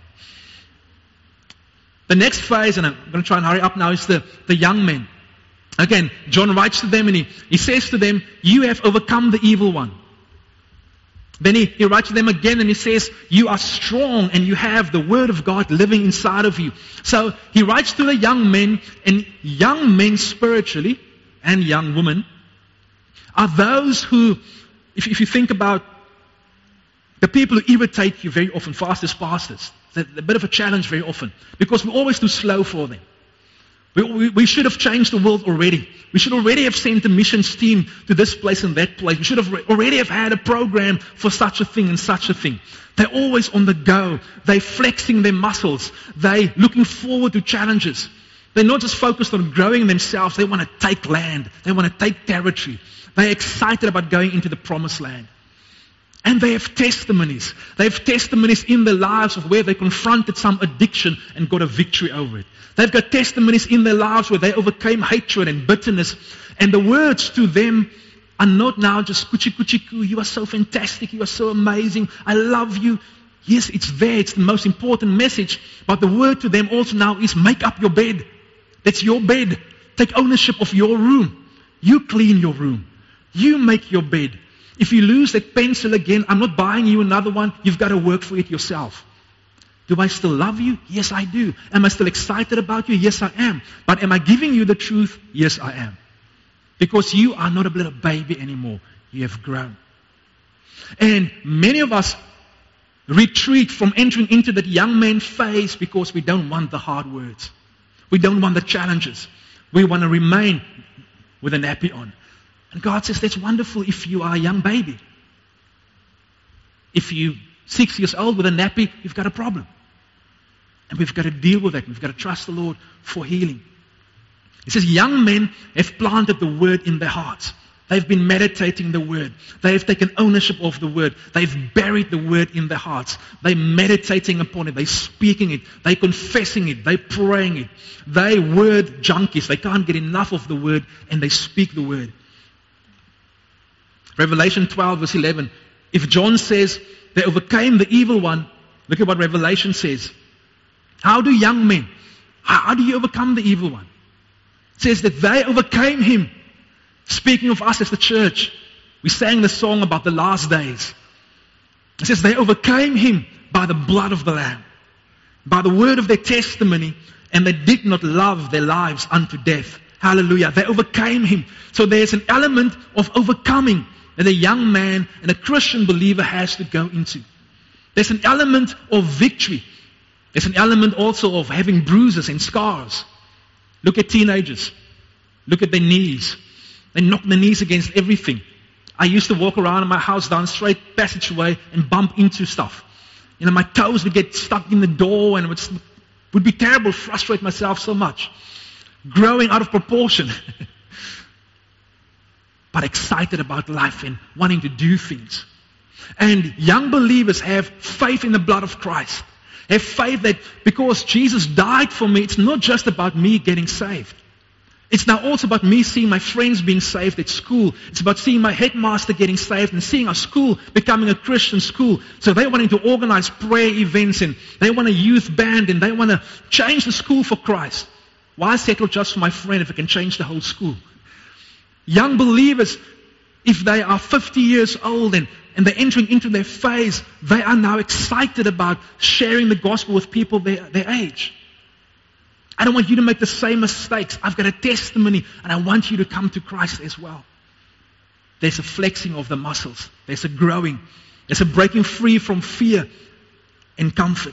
[SPEAKER 1] The next phase, and I'm going to try and hurry up now, is the young men. Again, John writes to them and he says to them, you have overcome the evil one. Then he writes to them again and he says, you are strong and you have the word of God living inside of you. So he writes to the young men, and young men spiritually and young women are those who, if you think about the people who irritate you very often, for us as pastors, it's a bit of a challenge very often because we're always too slow for them. We should have changed the world already. We should already have sent a missions team to this place and that place. We should have already have had a program for such a thing and such a thing. They're always on the go. They're flexing their muscles. They're looking forward to challenges. They're not just focused on growing themselves. They want to take land. They want to take territory. They're excited about going into the promised land. And they have testimonies. They have testimonies in their lives of where they confronted some addiction and got a victory over it. They've got testimonies in their lives where they overcame hatred and bitterness. And the words to them are not now just kuchi kuchi ku, you are so fantastic, you are so amazing, I love you. Yes, it's there, it's the most important message. But the word to them also now is make up your bed. That's your bed. Take ownership of your room. You clean your room. You make your bed. If you lose that pencil again, I'm not buying you another one. You've got to work for it yourself. Do I still love you? Yes, I do. Am I still excited about you? Yes, I am. But am I giving you the truth? Yes, I am. Because you are not a little baby anymore. You have grown. And many of us retreat from entering into that young man phase because we don't want the hard words. We don't want the challenges. We want to remain with a nappy on. And God says, that's wonderful if you are a young baby. If you're 6 years old with a nappy, you've got a problem. And we've got to deal with that. We've got to trust the Lord for healing. It says, young men have planted the word in their hearts. They've been meditating the word. They have taken ownership of the word. They've buried the word in their hearts. They're meditating upon it. They're speaking it. They're confessing it. They're praying it. They're word junkies. They can't get enough of the word, and they speak the word. Revelation 12 verse 11. If John says they overcame the evil one, look at what Revelation says. How do young men, how do you overcome the evil one? It says that they overcame him. Speaking of us as the church, we sang the song about the last days. It says they overcame him by the blood of the Lamb, by the word of their testimony, and they did not love their lives unto death. Hallelujah. They overcame him. So there's an element of overcoming that a young man and a Christian believer has to go into. There's an element of victory. There's an element also of having bruises and scars. Look at teenagers. Look at their knees. They knock their knees against everything. I used to walk around in my house down a straight passageway and bump into stuff. My toes would get stuck in the door and it would be terrible, frustrate myself so much. Growing out of proportion. But excited about life and wanting to do things. And young believers have faith in the blood of Christ. Have faith that because Jesus died for me, it's not just about me getting saved. It's now also about me seeing my friends being saved at school. It's about seeing my headmaster getting saved and seeing our school becoming a Christian school. So they're wanting to organize prayer events and they want a youth band and they want to change the school for Christ. Why settle just for my friend if it can change the whole school? Young believers, if they are 50 years old and they're entering into their phase, they are now excited about sharing the gospel with people their age. I don't want you to make the same mistakes. I've got a testimony and I want you to come to Christ as well. There's a flexing of the muscles. There's a growing. There's a breaking free from fear and comfort.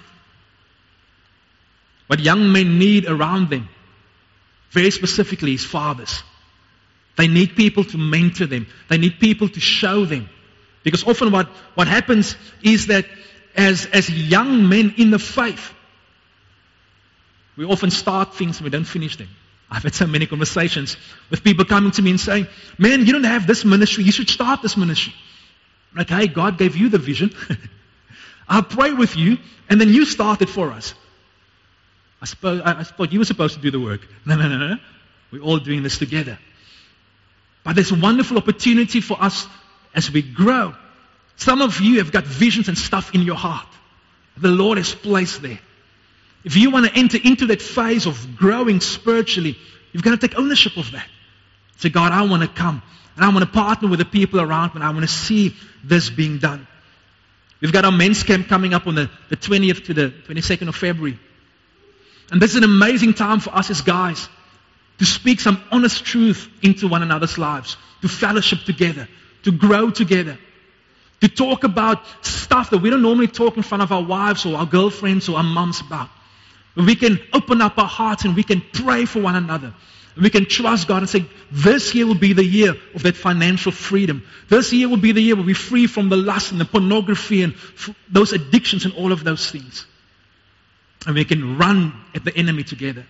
[SPEAKER 1] What young men need around them, very specifically, is fathers. They need people to mentor them. They need people to show them. Because often what happens is that as young men in the faith, we often start things and we don't finish them. I've had so many conversations with people coming to me and saying, man, you don't have this ministry. You should start this ministry. I'm like, hey, God gave you the vision. I'll pray with you and then you start it for us. I thought you were supposed to do the work. No. We're all doing this together. But there's a wonderful opportunity for us as we grow. Some of you have got visions and stuff in your heart. The Lord has placed there. If you want to enter into that phase of growing spiritually, you've got to take ownership of that. Say, God, I want to come. And I want to partner with the people around me. And I want to see this being done. We've got our men's camp coming up on the 20th to the 22nd of February. And this is an amazing time for us as guys to speak some honest truth into one another's lives. To fellowship together. To grow together. To talk about stuff that we don't normally talk in front of our wives or our girlfriends or our moms about. We can open up our hearts and we can pray for one another. And we can trust God and say, this year will be the year of that financial freedom. This year will be the year where we're free from the lust and the pornography and those addictions and all of those things. And we can run at the enemy together.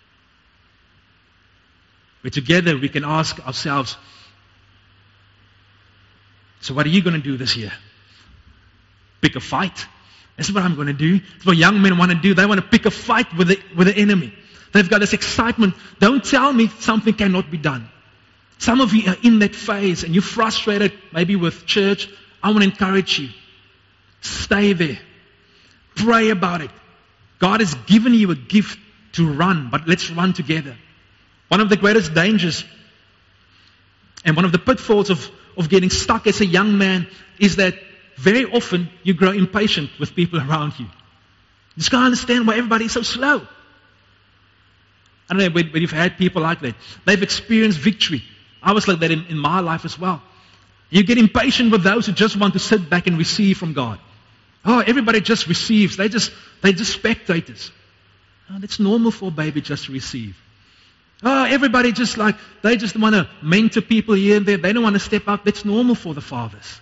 [SPEAKER 1] Where together we can ask ourselves, so what are you going to do this year? Pick a fight. This is what I'm going to do. It's what young men want to do. They want to pick a fight with the enemy. They've got this excitement. Don't tell me something cannot be done. Some of you are in that phase and you're frustrated maybe with church. I want to encourage you. Stay there. Pray about it. God has given you a gift to run, but let's run together. One of the greatest dangers and one of the pitfalls of getting stuck as a young man is that very often you grow impatient with people around you. You just can't understand why everybody's so slow. I don't know whether you've had people like that. They've experienced victory. I was like that in my life as well. You get impatient with those who just want to sit back and receive from God. Oh, everybody just receives. They're just spectators. Oh, it's normal for a baby just to receive. Oh, everybody they just want to mentor people here and there. They don't want to step up. That's normal for the fathers.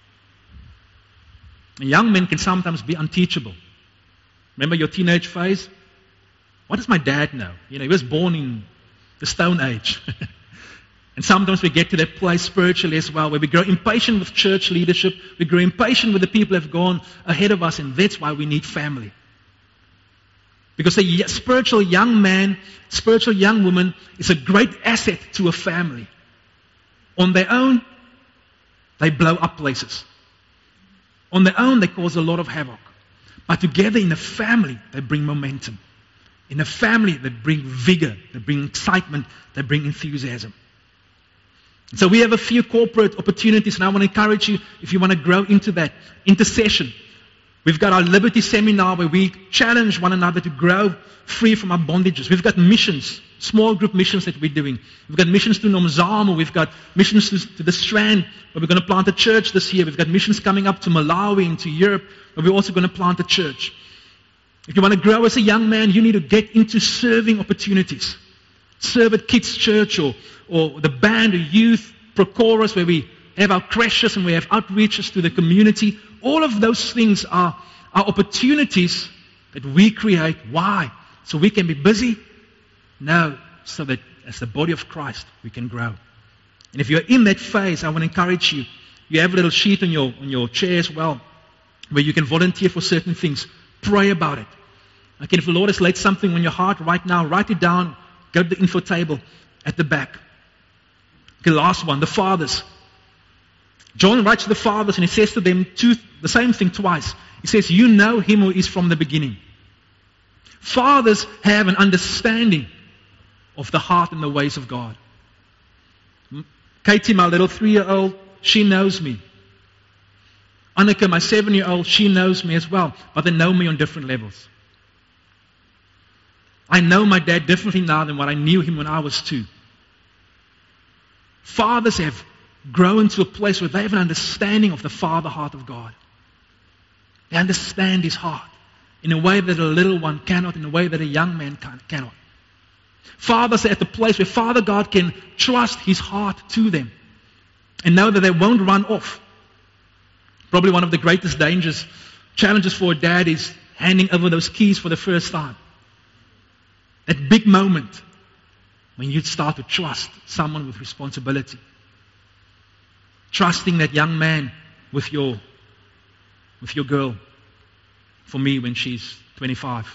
[SPEAKER 1] Young men can sometimes be unteachable. Remember your teenage phase? What does my dad know? He was born in the Stone Age. And sometimes we get to that place spiritually as well, where we grow impatient with church leadership. We grow impatient with the people who have gone ahead of us, and that's why we need family. Because a spiritual young man, spiritual young woman is a great asset to a family. On their own, they blow up places. On their own, they cause a lot of havoc. But together in a family, they bring momentum. In a family, they bring vigor, they bring excitement, they bring enthusiasm. So we have a few corporate opportunities, and I want to encourage you, if you want to grow into that, intercession. We've got our Liberty Seminar where we challenge one another to grow free from our bondages. We've got missions, small group missions that we're doing. We've got missions to Nomzamo. We've got missions to the Strand where we're going to plant a church this year. We've got missions coming up to Malawi and to Europe where we're also going to plant a church. If you want to grow as a young man, you need to get into serving opportunities. Serve at kids' church or the band or youth, Prochorus, where we have our crashes and we have outreaches to the community. All of those things are opportunities that we create. Why? So we can be busy? No, so that as the body of Christ, we can grow. And if you're in that phase, I want to encourage you. You have a little sheet on your chair as well, where you can volunteer for certain things. Pray about it. Okay, if the Lord has laid something on your heart right now, write it down. Go to the info table at the back. Okay, last one, the fathers. John writes to the fathers and he says to them the same thing twice. He says, you know him who is from the beginning. Fathers have an understanding of the heart and the ways of God. Katie, my little 3-year-old, she knows me. Anneke, my 7-year-old, she knows me as well, but they know me on different levels. I know my dad differently now than what I knew him when I was 2. Fathers have grown to a place where they have an understanding of the Father heart of God. They understand His heart in a way that a little one cannot, in a way that a young man cannot. Fathers are at the place where Father God can trust His heart to them and know that they won't run off. Probably one of the greatest challenges for a dad is handing over those keys for the first time. That big moment when you start to trust someone with responsibility. Trusting that young man with your girl. For me, when she's 25.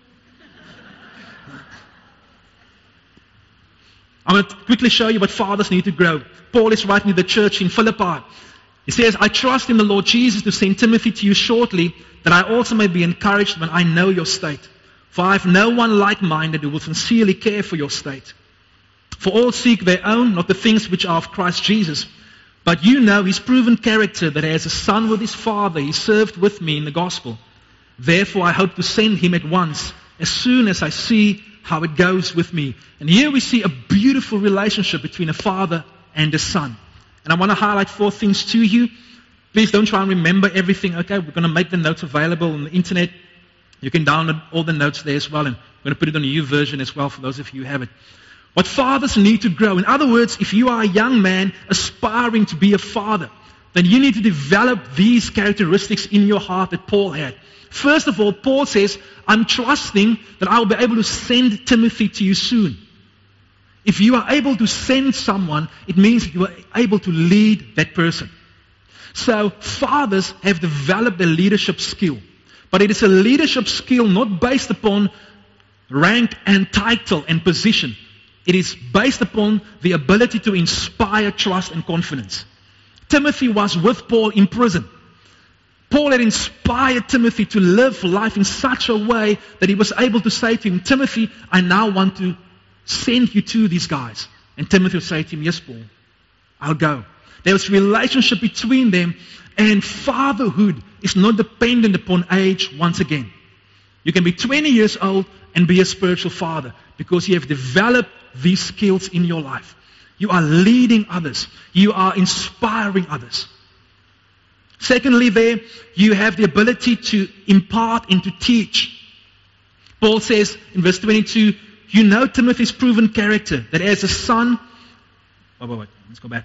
[SPEAKER 1] I'm going to quickly show you what fathers need to grow. Paul is writing to the church in Philippi. He says, I trust in the Lord Jesus to send Timothy to you shortly, that I also may be encouraged when I know your state. For I have no one like-minded who will sincerely care for your state. For all seek their own, not the things which are of Christ Jesus. But you know His proven character, that as a son with his father, He served with me in the gospel. Therefore I hope to send him at once, as soon as I see how it goes with me. And here we see a beautiful relationship between a father and a son. And I want to highlight 4 things to you. Please don't try and remember everything, okay? We're going to make the notes available on the internet. You can download all the notes there as well, and we're going to put it on a YouVersion as well for those of you who have it. What fathers need to grow. In other words, if you are a young man aspiring to be a father, then you need to develop these characteristics in your heart that Paul had. First of all, Paul says, I'm trusting that I will be able to send Timothy to you soon. If you are able to send someone, it means that you are able to lead that person. So fathers have developed a leadership skill. But it is a leadership skill not based upon rank and title and position. It is based upon the ability to inspire trust and confidence. Timothy was with Paul in prison. Paul had inspired Timothy to live life in such a way that he was able to say to him, Timothy, I now want to send you to these guys. And Timothy would say to him, yes, Paul, I'll go. There was a relationship between them, and fatherhood is not dependent upon age once again. You can be 20 years old and be a spiritual father because you have developed these skills in your life. You are leading others. You are inspiring others. Secondly, there, you have the ability to impart and to teach. Paul says in verse 22, you know Timothy's proven character, that as a son... Wait. Let's go back.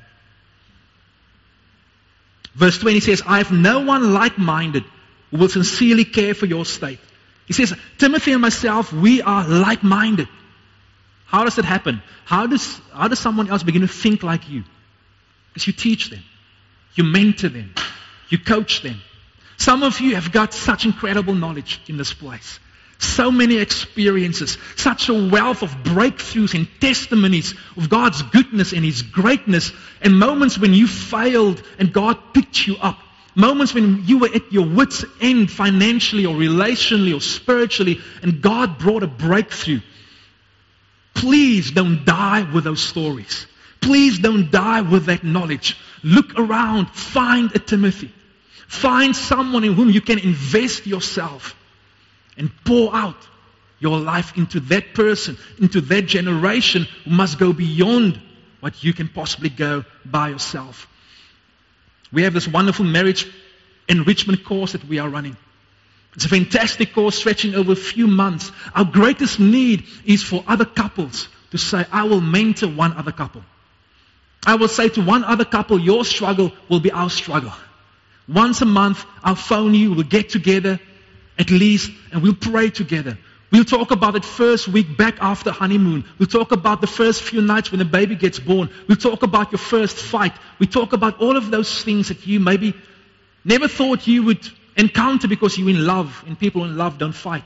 [SPEAKER 1] Verse 20 says, I have no one like-minded who will sincerely care for your state. He says, Timothy and myself, we are like-minded. How does it happen? How does someone else begin to think like you? Because you teach them. You mentor them. You coach them. Some of you have got such incredible knowledge in this place. So many experiences. Such a wealth of breakthroughs and testimonies of God's goodness and His greatness. And moments when you failed and God picked you up. Moments when you were at your wits' end financially or relationally or spiritually and God brought a breakthrough. Please don't die with those stories. Please don't die with that knowledge. Look around. Find a Timothy. Find someone in whom you can invest yourself and pour out your life into that person, into that generation who must go beyond what you can possibly go by yourself. We have this wonderful marriage enrichment course that we are running. It's a fantastic course stretching over a few months. Our greatest need is for other couples to say, I will mentor one other couple. I will say to one other couple, your struggle will be our struggle. Once a month, I'll phone you, we'll get together at least, and we'll pray together. We'll talk about that first week back after honeymoon. We'll talk about the first few nights when the baby gets born. We'll talk about your first fight. We talk about all of those things that you maybe never thought you would encounter because you're in love, and people in love don't fight.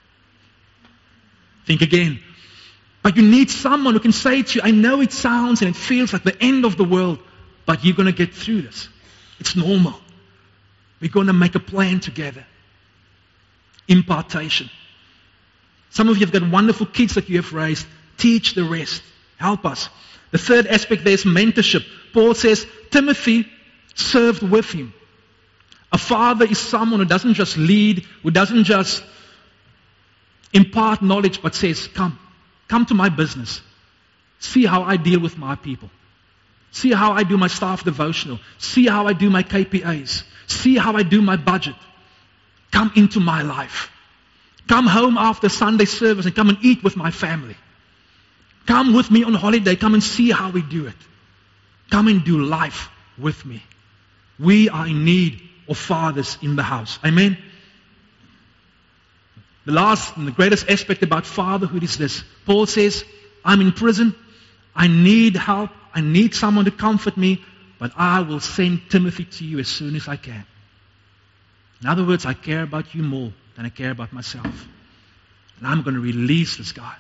[SPEAKER 1] Think again. But you need someone who can say to you, I know it sounds and it feels like the end of the world, but you're going to get through this. It's normal. We're going to make a plan together. Impartation. Some of you have got wonderful kids that you have raised. Teach the rest. Help us. The third aspect there is mentorship. Paul says, Timothy served with him. A father is someone who doesn't just lead, who doesn't just impart knowledge, but says, come to my business. See how I deal with my people. See how I do my staff devotional. See how I do my KPAs. See how I do my budget. Come into my life. Come home after Sunday service and come and eat with my family. Come with me on holiday. Come and see how we do it. Come and do life with me. We are in need of fathers in the house. Amen? The last and the greatest aspect about fatherhood is this. Paul says, I'm in prison. I need help. I need someone to comfort me. But I will send Timothy to you as soon as I can. In other words, I care about you more than I care about myself. And I'm going to release this guy.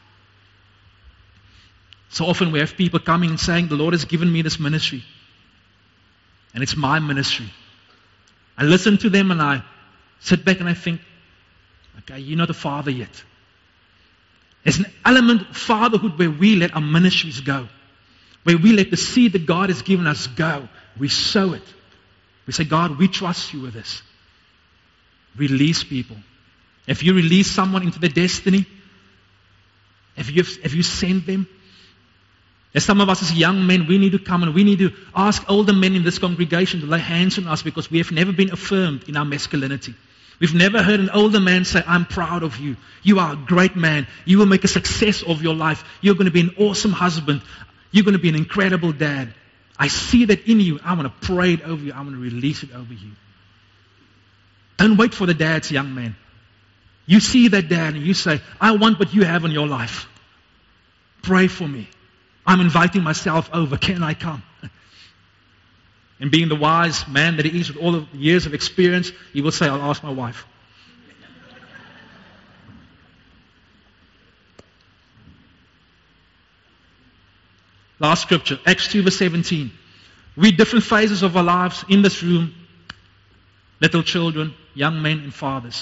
[SPEAKER 1] So often we have people coming and saying, the Lord has given me this ministry. And it's my ministry. I listen to them and I sit back and I think, okay, you're not a father yet. There's an element of fatherhood where we let our ministries go. Where we let the seed that God has given us go. We sow it. We say, God, we trust you with this. Release people. If you release someone into their destiny, if you sent them, as some of us as young men, we need to come and we need to ask older men in this congregation to lay hands on us because we have never been affirmed in our masculinity. We've never heard an older man say, I'm proud of you. You are a great man. You will make a success of your life. You're going to be an awesome husband. You're going to be an incredible dad. I see that in you. I want to pray it over you. I want to release it over you. Don't wait for the dads, young man. You see that dad and you say, I want what you have in your life. Pray for me. I'm inviting myself over. Can I come? And being the wise man that he is with all the years of experience, he will say, I'll ask my wife. Last scripture, Acts 2 verse 17. We different phases of our lives in this room. Little children, young men and fathers.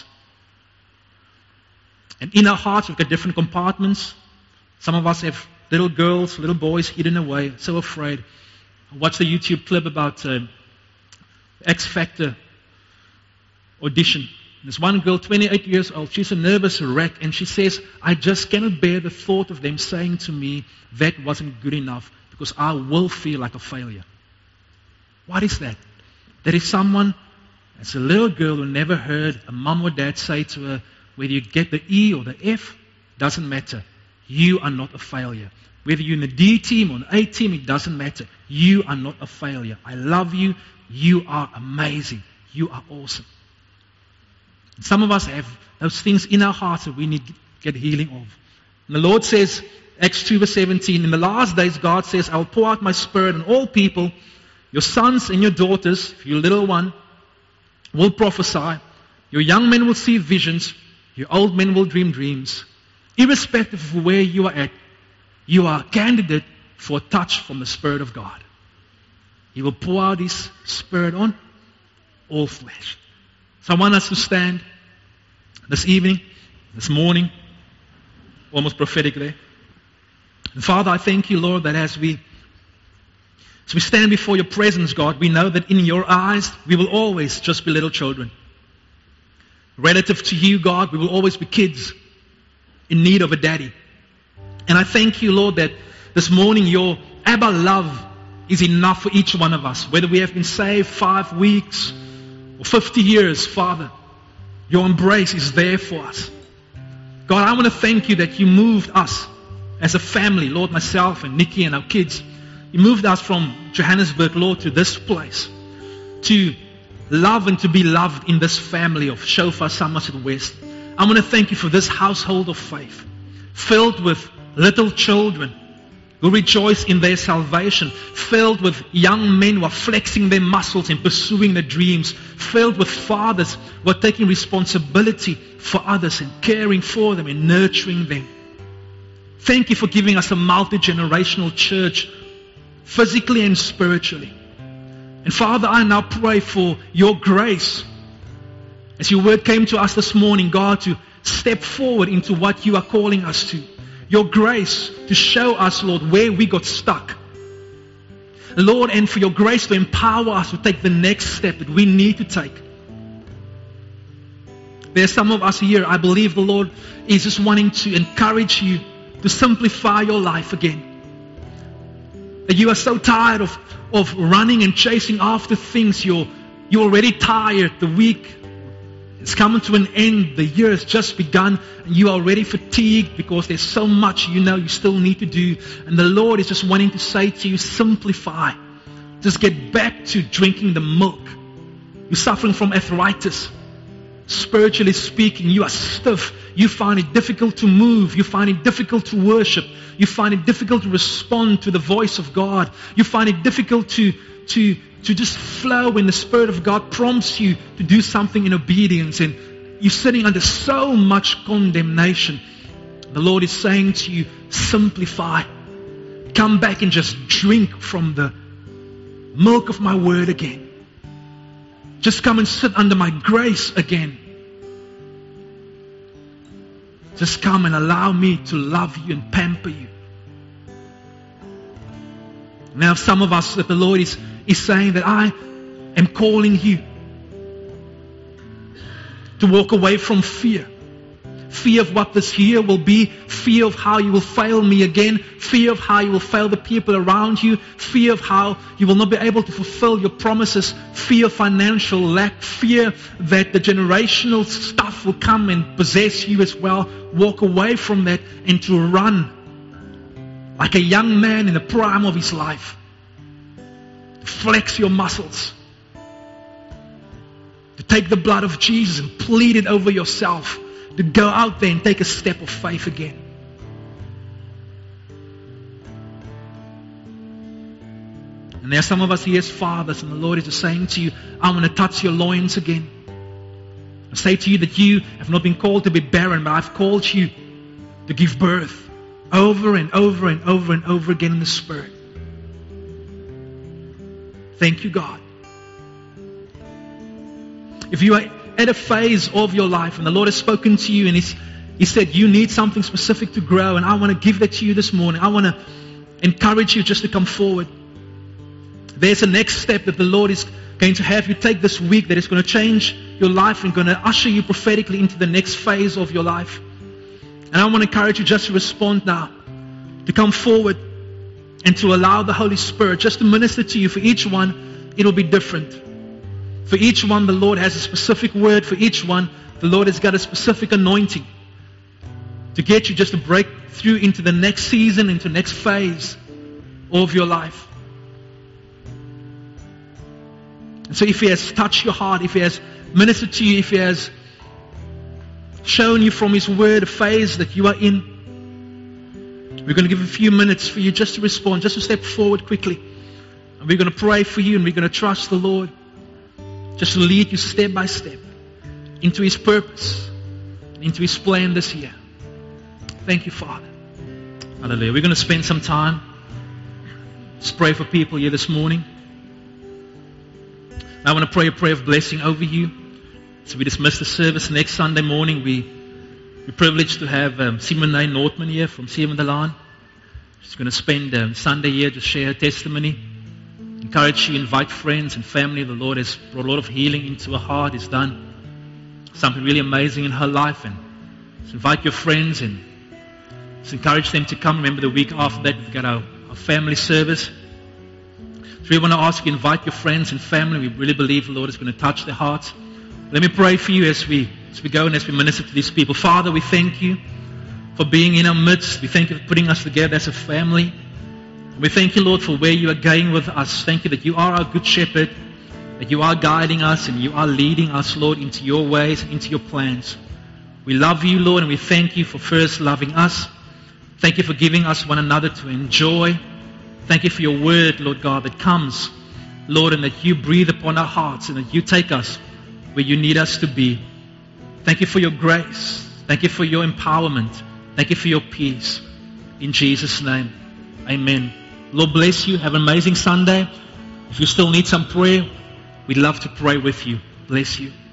[SPEAKER 1] And in our hearts we've got different compartments. Some of us have little girls, little boys hidden away, so afraid. I watched a YouTube clip about X Factor audition. There's one girl, 28 years old, she's a nervous wreck, and she says, I just cannot bear the thought of them saying to me, that wasn't good enough, because I will feel like a failure. What is that? That is someone, as a little girl who never heard a mom or dad say to her, whether you get the E or the F, doesn't matter. You are not a failure. Whether you're in the D team or an A team, it doesn't matter. You are not a failure. I love you. You are amazing. You are awesome. And some of us have those things in our hearts that we need to get healing of. And the Lord says, Acts 2 verse 17, in the last days God says, I will pour out my spirit on all people. Your sons and your daughters, if you're a little one, will prophesy. Your young men will see visions. Your old men will dream dreams. Irrespective of where you are at, you are a candidate for a touch from the Spirit of God. He will pour out His Spirit on all flesh. So I want us to stand this evening, this morning, almost prophetically. And Father, I thank you, Lord, that as we So we stand before your presence, God. We know that in your eyes, we will always just be little children. Relative to you, God, we will always be kids in need of a daddy. And I thank you, Lord, that this morning your Abba love is enough for each one of us. Whether we have been saved 5 weeks or 50 years, Father, your embrace is there for us. God, I want to thank you that you moved us as a family, Lord, myself and Nikki and our kids. You moved us from Johannesburg, Lord, to this place to love and to be loved in this family of Shofar Somerset West. I want to thank you for this household of faith, filled with little children who rejoice in their salvation, filled with young men who are flexing their muscles and pursuing their dreams, filled with fathers who are taking responsibility for others and caring for them and nurturing them. Thank you for giving us a multi-generational church, physically and spiritually. And Father, I now pray for your grace. As your word came to us this morning, God, to step forward into what you are calling us to. Your grace to show us, Lord, where we got stuck. Lord, and for your grace to empower us to take the next step that we need to take. There are some of us here, I believe the Lord is just wanting to encourage you to simplify your life again. That you are so tired of running and chasing after things. You're already tired. The week is coming to an end. The year has just begun. And you are already fatigued because there's so much you still need to do. And the Lord is just wanting to say to you, simplify. Just get back to drinking the milk. You're suffering from arthritis. Spiritually speaking, you are stiff. You find it difficult to move. You find it difficult to worship. You find it difficult to respond to the voice of God. You find it difficult to just flow when the Spirit of God prompts you to do something in obedience. And you're sitting under so much condemnation. The Lord is saying to you, simplify. Come back and just drink from the milk of my word again. Just come and sit under my grace again. Just come and allow me to love you and pamper you. Now some of us that the Lord is saying that I am calling you to walk away from fear. Fear of what this year will be. Fear of how you will fail me again. Fear of how you will fail the people around you. Fear of how you will not be able to fulfill your promises. Fear of financial lack. Fear that the generational stuff will come and possess you as well. Walk away from that and to run like a young man in the prime of his life. Flex your muscles. To take the blood of Jesus and plead it over yourself. To go out there and take a step of faith again. And there are some of us here as fathers, and the Lord is just saying to you, I want to touch your loins again. I say to you that you have not been called to be barren, but I've called you to give birth over and over and over and over again in the Spirit. Thank you, God. If you are at a phase of your life and the Lord has spoken to you and He said you need something specific to grow, and I want to give that to you this morning. I want to encourage you just to come forward. There's a next step that the Lord is going to have you take this week that is going to change your life and going to usher you prophetically into the next phase of your life. And I want to encourage you just to respond now, to come forward and to allow the Holy Spirit just to minister to you. For each one, it will be different. For each one, the Lord has a specific word. For each one, the Lord has got a specific anointing to get you just to break through into the next season, into the next phase of your life. And so if He has touched your heart, if He has ministered to you, if He has shown you from His word a phase that you are in, we're going to give a few minutes for you just to respond, just to step forward quickly. And we're going to pray for you, and we're going to trust the Lord just to lead you step by step into His purpose, into His plan this year. Thank you, Father. Hallelujah. We're going to spend some time. Just pray for people here this morning. I want to pray a prayer of blessing over you. So we dismiss the service next Sunday morning. We're privileged to have Simone Nordman here from Siebendelaan. She's going to spend Sunday here to share her testimony. Encourage you, invite friends and family. The Lord has brought a lot of healing into her heart. He's done something really amazing in her life. And just invite your friends and just encourage them to come. Remember, the week after that, we've got our family service. So we want to ask you, invite your friends and family. We really believe the Lord is going to touch their hearts. Let me pray for you as we go and as we minister to these people. Father, we thank you for being in our midst. We thank you for putting us together as a family. We thank you, Lord, for where you are going with us. Thank you that you are our good shepherd, that you are guiding us and you are leading us, Lord, into your ways, into your plans. We love you, Lord, and we thank you for first loving us. Thank you for giving us one another to enjoy. Thank you for your word, Lord God, that comes, Lord, and that you breathe upon our hearts and that you take us where you need us to be. Thank you for your grace. Thank you for your empowerment. Thank you for your peace. In Jesus' name, amen. Lord bless you. Have an amazing Sunday. If you still need some prayer, we'd love to pray with you. Bless you.